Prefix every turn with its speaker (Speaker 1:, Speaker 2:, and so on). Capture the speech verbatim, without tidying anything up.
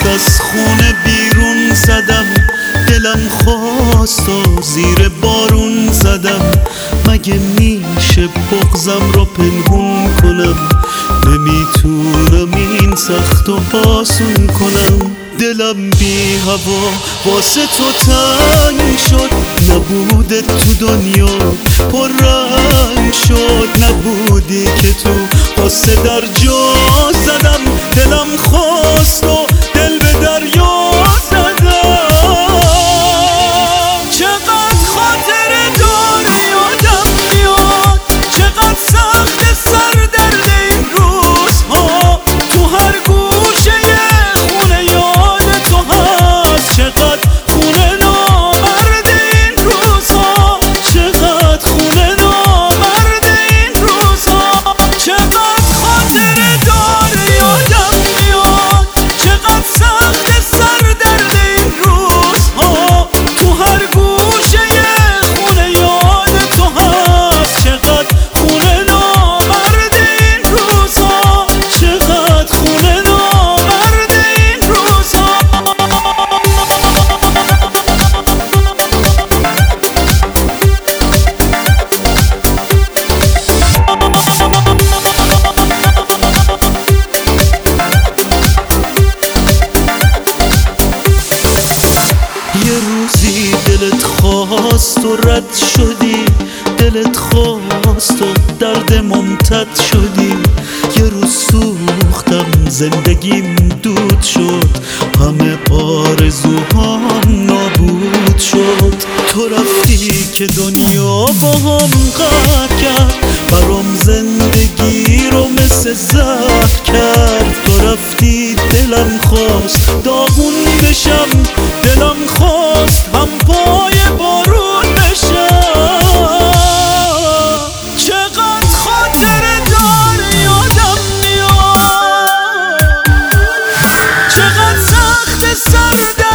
Speaker 1: دست از خونه بیرون زدم، دلم خواست و زیر بارون زدم. مگه میشه بغضم رو پنهون کنم؟ نمیتونم این سخت و آسون کنم. دلم بی هوا واسه تو تنگ شد، نبوده تو دنیا پر رنگ شد. نبودی که تو قصه در جا زدم، دلم خواست و دل به دریا زدم. چقدر خاطره داری یادم میاد، چقدر سخت سر درد این روزها. تو هر گوشه خونه یاد تو هست، چقدر خونه نامرد این روزها. چقدر خونه نامرد این روزها. چقدر خاطره داری یادم میاد، چقدر سخت سر درد این روزها. تو هر گوشه خونه یاد تو هست، چقدر خونه نامرد این روزها. چقدر خونه نامرد این روزها. یه روزی دلت خواست و رد شدی، دلت خواست و درد ممتد شدی. یه روز سوختم زندگیم دود شد، همه آرزوهام نابود شد. تو رفتی که دنیا با هم قهر کرد، برام زندگی رو مثل زهر کرد. تو رفتی دلم خواست داغون بشم، دلم خواست هم پای بارون بشم. چقدر خاطره داری یادم میاد، چقدر سخت سر